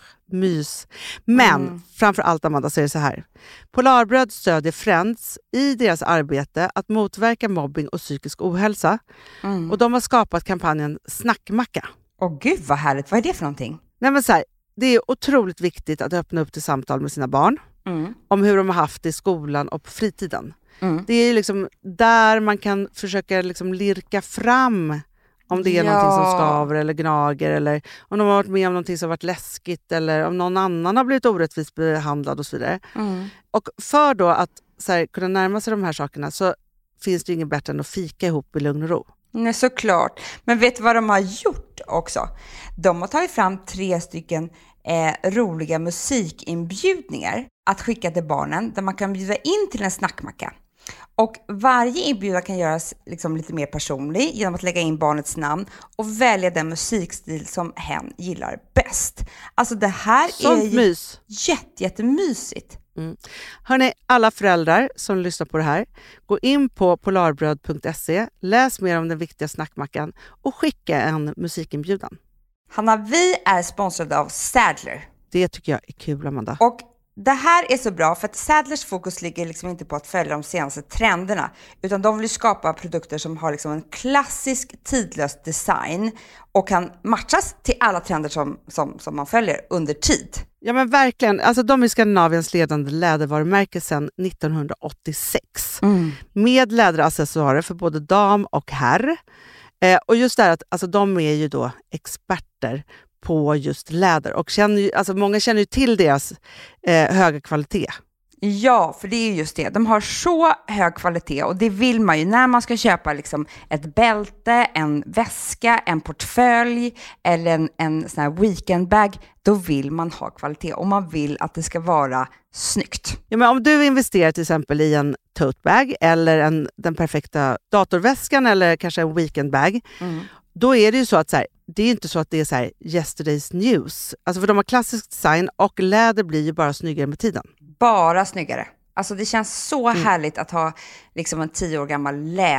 mys. Men mm. framför allt, Amanda, så är det så här. Polarbröd stödjer Friends i deras arbete att motverka mobbing och psykisk ohälsa. Mm. Och de har skapat kampanjen Snackmacka. Åh gud vad härligt, vad är det för någonting? Nej, men så här, det är otroligt viktigt att öppna upp till samtal med sina barn. Mm. Om hur de har haft det i skolan och på fritiden. Mm. Det är liksom där man kan försöka liksom lirka fram om det är ja. någonting som skaver eller gnager, eller om de har varit med om någonting som har varit läskigt, eller om någon annan har blivit orättvist behandlad och så vidare. Mm. Och för då att så här, kunna närma sig de här sakerna så finns det inget bättre än att fika ihop i lugn och ro. Nej, såklart. Men vet du vad de har gjort också? De har tagit fram tre stycken eh, roliga musikinbjudningar att skicka till barnen, där man kan bjuda in till en snackmacka. Och varje inbjudan kan göras liksom lite mer personlig genom att lägga in barnets namn och välja den musikstil som hen gillar bäst. Alltså det här Sånt är mys. jätte, jättemysigt. Mm. Hörrni, alla föräldrar som lyssnar på det här, gå in på polarbröd punkt se, läs mer om den viktiga snackmackan och skicka en musikinbjudan. Hanna, vi är sponsrade av Sadler. Det tycker jag är kul, Amanda. Och det här är så bra för att Sadlers fokus ligger liksom inte på att följa de senaste trenderna, utan de vill skapa produkter som har liksom en klassisk tidlös design och kan matchas till alla trender som, som, som man följer under tid. Ja men verkligen, alltså de är Skandinaviens ledande lädervarumärke sedan nittonhundraåttiosex. Mm. Med läderaccessoarer för både dam och herr. Eh, och just det här att alltså, de är ju då experter på just läder. Och känner ju, alltså många känner ju till deras eh, höga kvalitet. Ja, för det är just det. De har så hög kvalitet och det vill man ju när man ska köpa liksom ett bälte, en väska, en portfölj eller en, en sån här weekendbag. Då vill man ha kvalitet och man vill att det ska vara snyggt. Ja, men om du investerar till exempel i en tote bag eller en, den perfekta datorväskan eller kanske en weekendbag, mm. då är det ju så att så här, det är inte så att det är så här yesterday's news. Alltså för de har klassisk design och läder blir ju bara snyggare med tiden. Bara snyggare. Alltså det känns så mm. härligt att ha liksom en tio år gammal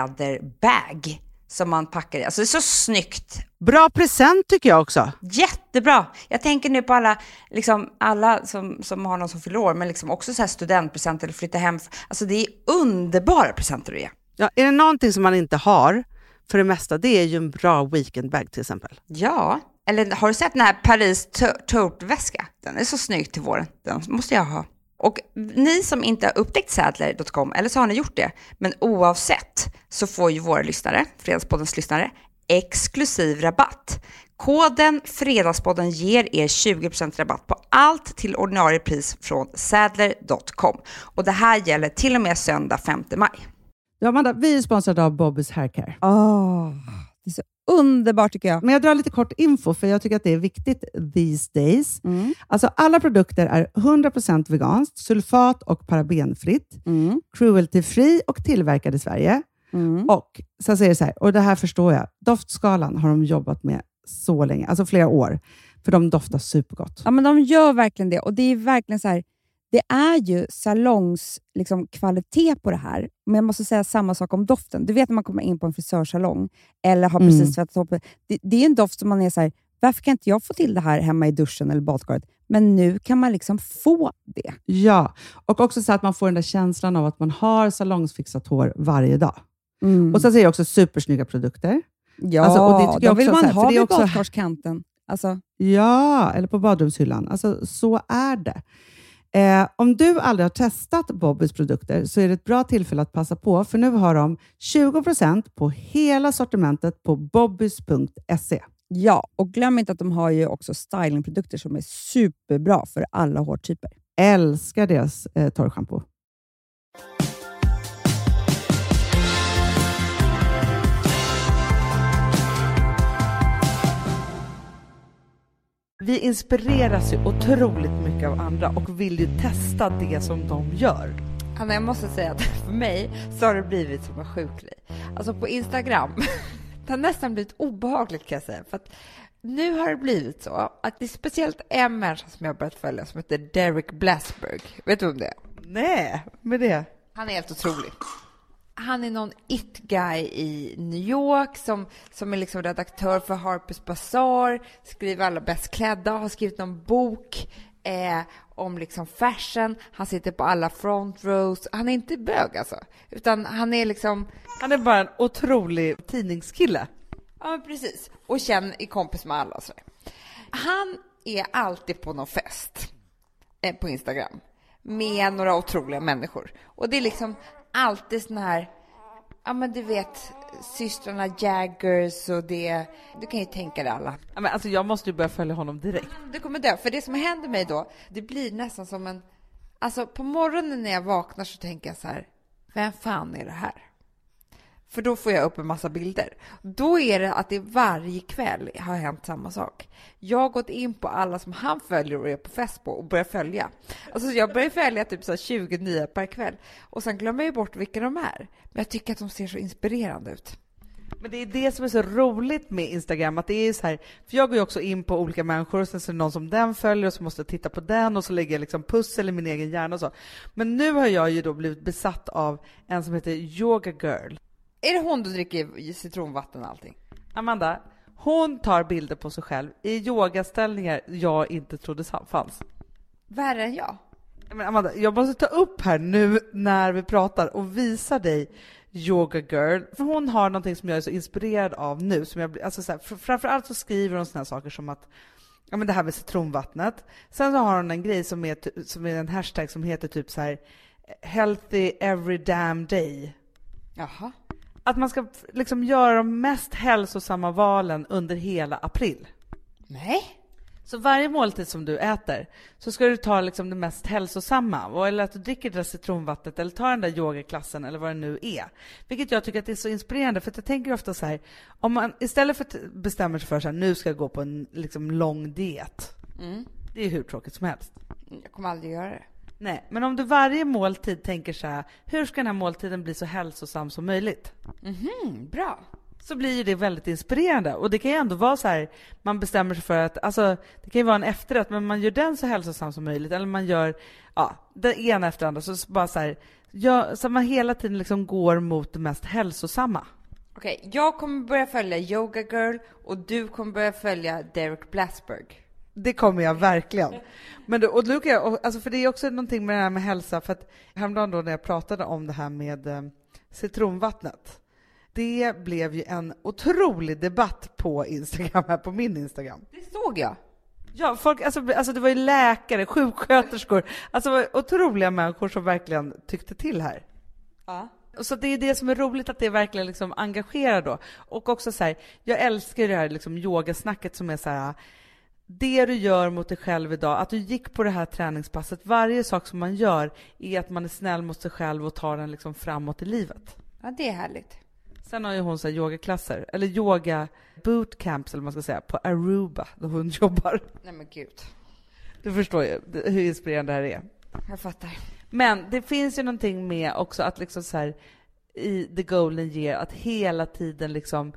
läderbag som man packar i. Alltså det är så snyggt. Bra present tycker jag också. Jättebra. Jag tänker nu på alla, liksom, alla som, som har någon som fyller år, men liksom också så här studentpresent eller flytta hem. Alltså det är underbara presenter att ge. Ja, är det någonting som man inte har för det mesta, det är ju en bra weekendbag till exempel. Ja, eller har du sett den här Paris tote-väska? Den är så snygg till våren. Den måste jag ha. Och ni som inte har upptäckt Sadler dot com, eller så har ni gjort det, men oavsett så får ju våra lyssnare, Fredagspoddens lyssnare, exklusiv rabatt. Koden Fredagspodden ger er tjugo procent rabatt på allt till ordinarie pris från Sadler dot com. Och det här gäller till och med söndag femte maj. Ja, Amanda, vi är sponsrade av Bobbys Haircare. Oh, det är så underbart tycker jag. Men jag drar lite kort info för jag tycker att det är viktigt these days. Mm. Alltså alla produkter är hundra procent veganskt, sulfat och parabenfritt, mm. cruelty-free och tillverkad i Sverige. Mm. Och så säger det så här, och det här förstår jag, doftskalan har de jobbat med så länge, alltså flera år, för de doftar supergott. Ja, men de gör verkligen det och det är verkligen så här, det är ju salongs liksom, kvalitet på det här. Men jag måste säga samma sak om doften. Du vet när man kommer in på en frisörsalong eller har precis mm. tvättat upp. Det, det är en doft som man är så här, varför kan inte jag få till det här hemma i duschen eller badkaret? Men nu kan man liksom få det. Ja, och också så att man får den där känslan av att man har salongsfixat hår varje dag. Mm. Och så säger jag också supersnygga produkter. Ja, alltså, och det tycker jag då vill också, man här, ha vid också... badkarskanten. Alltså. Ja, eller på badrumshyllan. Alltså så är det. Eh, om du aldrig har testat Bobbys produkter så är det ett bra tillfälle att passa på, för nu har de tjugo procent på hela sortimentet på bobbys punkt se. Ja, och glöm inte att de har ju också stylingprodukter som är superbra för alla hårtyper. Älskar deras eh, torrschampo. Vi inspireras ju otroligt mycket av andra och vill ju testa det som de gör. Anna, jag måste säga att för mig så har det blivit som en sjuk grej. Alltså på Instagram, det har nästan blivit obehagligt kan jag säga. För att nu har det blivit så att det är speciellt en människa som jag har börjat följa som heter Derek Blasberg. Vet du om det är? Nej, med det. Han är helt otrolig. Han är någon it-guy i New York som, som är liksom redaktör för Harper's Bazaar, skriver alla bäst klädda, har skrivit någon bok eh, om liksom fashion. Han sitter på alla front rows. Han är inte bög alltså, utan han är liksom... Han är bara en otrolig tidningskille. Ja, men precis. Och känner i kompis med alla och sådär. Han är alltid på någon fest eh, på Instagram med några otroliga människor. Och det är liksom alltid sån här, ja men du vet, systrarna Jaggers och det, du kan ju tänka dig alla. Ja, men alltså jag måste ju börja följa honom direkt. Det kommer dö, för det som händer mig då, det blir nästan som en, alltså på morgonen när jag vaknar så tänker jag så här, vem fan är det här? För då får jag upp en massa bilder. Då är det att det varje kväll har hänt samma sak. Jag har gått in på alla som han följer och är på fest på och börjar följa. Alltså jag börjar följa typ så tjugo nya per kväll. Och sen glömmer jag bort vilka de är. Men jag tycker att de ser så inspirerande ut. Men det är det som är så roligt med Instagram, att det är så här, för jag går ju också in på olika människor och sen så är det någon som den följer och så måste jag titta på den och så lägger jag liksom pussel i min egen hjärna och så. Men nu har jag ju då blivit besatt av en som heter Yoga Girl. Är det hon du dricker citronvatten och allting? Amanda, hon tar bilder på sig själv i yogaställningar jag inte trodde fanns. Värre än jag. Men Amanda, jag måste ta upp här nu när vi pratar och visa dig Yoga Girl. För hon har någonting som jag är så inspirerad av nu. Som jag, alltså så här, framförallt så skriver hon såna här saker som att ja, men det här med citronvattnet. Sen så har hon en grej som är, som är en hashtag som heter typ så här healthy every damn day. Jaha. Att man ska liksom göra de mest hälsosamma valen under hela april. Nej. Så varje måltid som du äter så ska du ta liksom det mest hälsosamma, eller att du dricker det där citronvattnet eller tar den där yogaklassen eller vad det nu är. Vilket jag tycker att det är så inspirerande, för att jag tänker ofta så här, om man istället för att bestämma sig för så här, nu ska jag gå på en liksom lång diet. Mm. Det är hur tråkigt som helst. Jag kommer aldrig göra det. Nej, men om du varje måltid tänker så här, hur ska den här måltiden bli så hälsosam som möjligt? Mhm, bra. Så blir det väldigt inspirerande. Och det kan ju ändå vara så här, man bestämmer sig för att, alltså det kan ju vara en efterrätt, men man gör den så hälsosam som möjligt. Eller man gör, ja, det ena efter andra. Så bara så här, ja, så man hela tiden liksom går mot det mest hälsosamma. Okej, okay, jag kommer börja följa Yoga Girl och du kommer börja följa Derek Blasberg. Det kommer jag verkligen. Men då, och då kan jag, alltså för det är också någonting med det här med hälsa, för att häromdagen då när jag pratade om det här med eh, citronvattnet, det blev ju en otrolig debatt på Instagram, här på min Instagram. Det såg jag. Ja, folk, alltså, alltså det var ju läkare, sjuksköterskor, alltså det var otroliga människor som verkligen tyckte till här. Ja. Så det är det som är roligt, att det verkligen liksom engagerar då. Och också så här, jag älskar det här liksom yogasnacket som är så här, det du gör mot dig själv idag, att du gick på det här träningspasset, varje sak som man gör är att man är snäll mot sig själv och tar den liksom framåt i livet. Ja, det är härligt. Sen har ju hon så här yogaklasser, eller yoga bootcamps eller vad man ska säga, på Aruba där hon jobbar. Nej men gud. Du förstår ju hur inspirerande det här är. Jag fattar. Men det finns ju någonting med också att liksom så här, i The Golden Year, att hela tiden liksom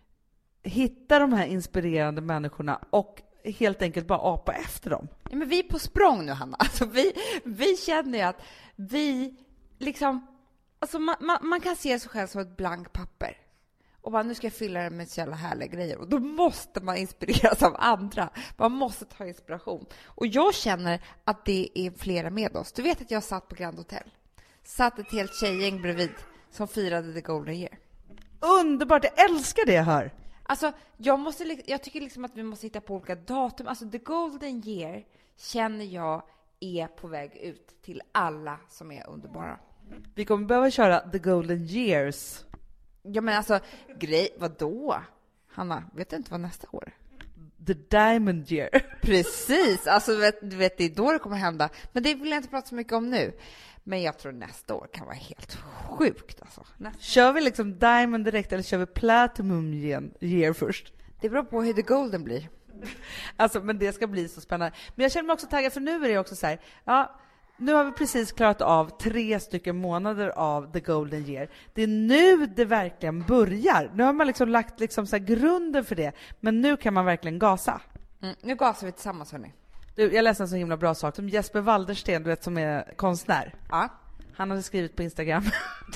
hitta de här inspirerande människorna och helt enkelt bara apa efter dem. Ja, men vi är på språng nu, Hanna. Alltså vi, vi känner ju att vi liksom, alltså man, man, man kan se sig själv som ett blankt papper. Och bara, nu ska jag fylla det med så jävla härliga grejer. Och då måste man inspireras av andra. Man måste ta inspiration. Och jag känner att det är flera med oss. Du vet att jag satt på Grand Hotel. Satt ett helt tjejgäng bredvid som firade The Golden Year. Underbart, jag älskar det jag hör. Alltså, jag, måste, jag tycker liksom att vi måste hitta på olika datum. Alltså, The Golden Year känner jag är på väg ut till alla som är underbara. Vi kommer behöva köra The Golden Years. Ja, men alltså, grej, vadå? Hanna, vet du inte vad nästa år? The Diamond Year. Precis, alltså du vet, du vet, det är då det kommer hända. Men det vill jag inte prata så mycket om nu. Men jag tror nästa år kan vara helt sjukt. Alltså. Nästa. Kör vi liksom Diamond direkt eller kör vi Platinum Year först? Det beror på hur The Golden blir. Alltså, men det ska bli så spännande. Men jag känner mig också taggad, för nu är det också så här, ja, nu har vi precis klarat av tre stycken månader av The Golden Year. Det är nu det verkligen börjar. Nu har man liksom lagt liksom så här grunden för det. Men nu kan man verkligen gasa. Mm, nu gasar vi tillsammans, hörni. Du, jag läste en så himla bra sak som Jesper Waldersten, du vet, som är konstnär. Ja. Han hade skrivit på Instagram.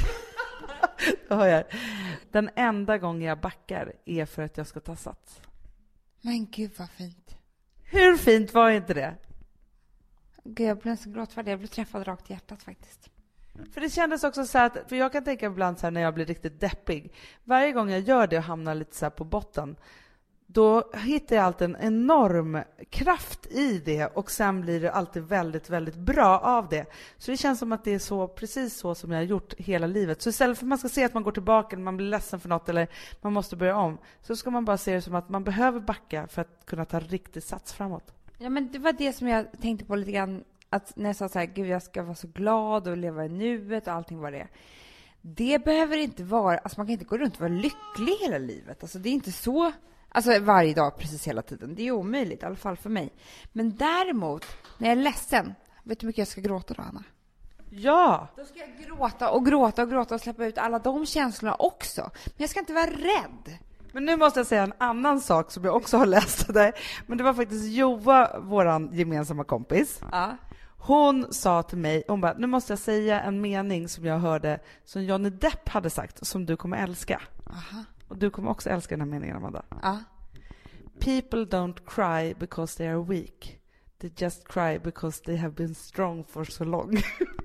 Då hör jag. Den enda gången jag backar är för att jag ska ta sats. Men gud vad fint. Hur fint var inte det? Gud, jag blev så gråtfärdig. Jag blev träffad rakt i hjärtat faktiskt. För det kändes också så att, för jag kan tänka ibland så här när jag blir riktigt deppig. Varje gång jag gör det och hamnar lite så här på botten, då hittar jag alltid en enorm kraft i det och sen blir det alltid väldigt, väldigt bra av det. Så det känns som att det är så, precis så som jag har gjort hela livet. Så istället för att man ska se att man går tillbaka eller man blir ledsen för något eller man måste börja om, så ska man bara se det som att man behöver backa för att kunna ta riktigt sats framåt. Ja, men det var det som jag tänkte på lite grann, att när jag sa så här, gud jag ska vara så glad och leva i nuet och allting var det. Det behöver inte vara, alltså man kan inte gå runt och vara lycklig hela livet. Alltså det är inte så, alltså varje dag precis hela tiden. Det är omöjligt, i alla fall för mig. Men däremot, när jag är ledsen, vet du hur mycket jag ska gråta då, Anna? Ja! Då ska jag gråta och gråta och gråta och släppa ut alla de känslorna också. Men jag ska inte vara rädd. Men nu måste jag säga en annan sak som jag också har läst där. Men det var faktiskt Joa, våran gemensamma kompis. Ja. Hon sa till mig, hon bara, nu måste jag säga en mening som jag hörde som Johnny Depp hade sagt, som du kommer älska. Aha. Och du kommer också älska den här meningen, Amanda. Ja. People don't cry because they are weak. They just cry because they have been strong for so long.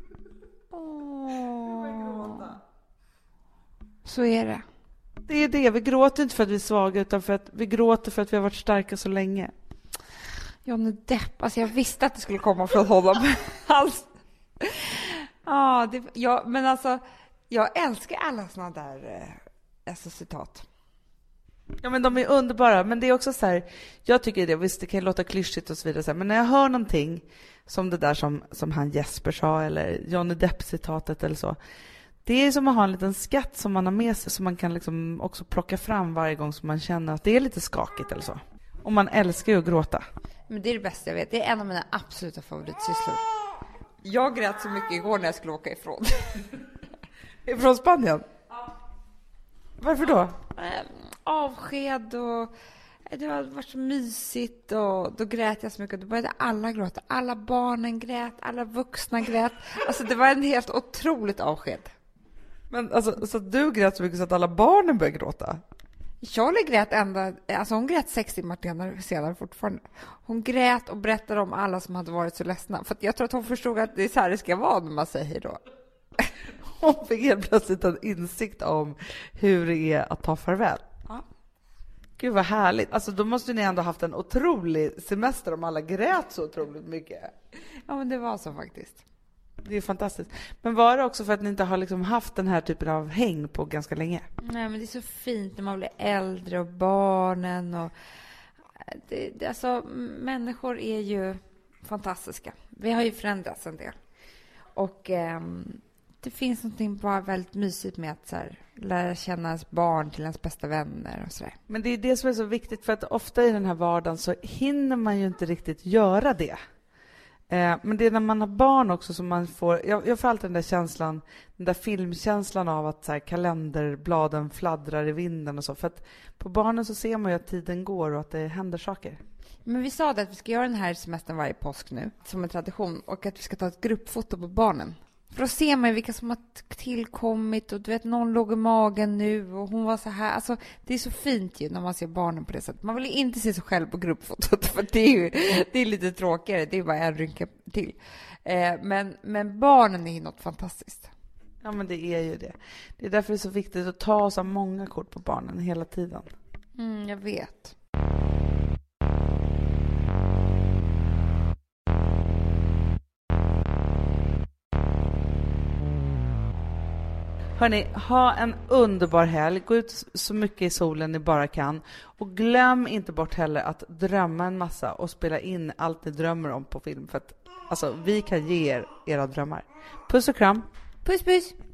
Åh. Så är det. Det är det, vi gråter inte för att vi är svaga utan för att vi gråter för att vi har varit starka så länge. Johnny Depp, alltså jag visste att det skulle komma från honom. Alltså. Ja, det, ja, men alltså jag älskar alla såna där eh, alltså, citat. Ja, men de är underbara. Men det är också så här, jag tycker det, visst det kan låta klyschigt och så vidare, så här, men när jag hör någonting som det där som, som han Jesper sa, eller Johnny Depp-citatet eller så. Det är som att ha en liten skatt som man har med sig, som man kan liksom också plocka fram varje gång som man känner att det är lite skakigt eller så. Och man älskar ju att gråta. Men det är det bästa jag vet. Det är en av mina absoluta favoritsysslor. Jag grät så mycket igår när jag skulle åka ifrån. Ifrån Spanien? Ja. Varför då? Äh, avsked och det har varit så mysigt och då grät jag så mycket. Då började alla gråta. Alla barnen grät, alla vuxna grät. Alltså det var en helt otroligt avsked. Men alltså, så du grät så mycket så att alla barnen började gråta? Charlie grät ända, alltså hon grät sex timmar senare fortfarande. Hon grät och berättade om alla som hade varit så ledsna. För att jag tror att hon förstod att det är så här det ska vara när man säger då. Hon fick helt plötsligt en insikt om hur det är att ta farväl. Ja. Gud vad härligt. Alltså då måste ni ändå haft en otrolig semester om alla grät så otroligt mycket. Ja, men det var så faktiskt. Det är fantastiskt. Men var det också för att ni inte har liksom haft den här typen av häng på ganska länge? Nej, men det är så fint när man blir äldre och barnen och det, det, alltså människor är ju fantastiska. Vi har ju förändrats en del. Och eh, det finns någonting bara väldigt mysigt med att så här, lära känna ens barn till ens bästa vänner och så där. Men det är det som är så viktigt, för att ofta i den här vardagen så hinner man ju inte riktigt göra det. Eh, men det är när man har barn också som man får, jag, jag får alltid den där känslan, den där filmkänslan av att så här, kalenderbladen fladdrar i vinden och så. För att på barnen så ser man ju att tiden går och att det händer saker. Men vi sa det att vi ska göra den här semestern varje påsk nu som en tradition och att vi ska ta ett gruppfoto på barnen. För då ser man ju vilka som har tillkommit och du vet, någon låg i magen nu och hon var så här. Alltså det är så fint ju när man ser barnen på det sättet. Man vill inte se sig själv på gruppfotot för det är ju det är lite tråkigare. Det är bara en rynka till. Eh, men, men barnen är ju något fantastiskt. Ja, men det är ju det. Det är därför det är så viktigt att ta så många kort på barnen hela tiden. Mm, jag vet. Hörrni, ha en underbar helg. Gå ut så mycket i solen ni bara kan. Och glöm inte bort heller att drömma en massa och spela in allt ni drömmer om på film. För att alltså, vi kan ge er era drömmar. Puss och kram. Puss, puss.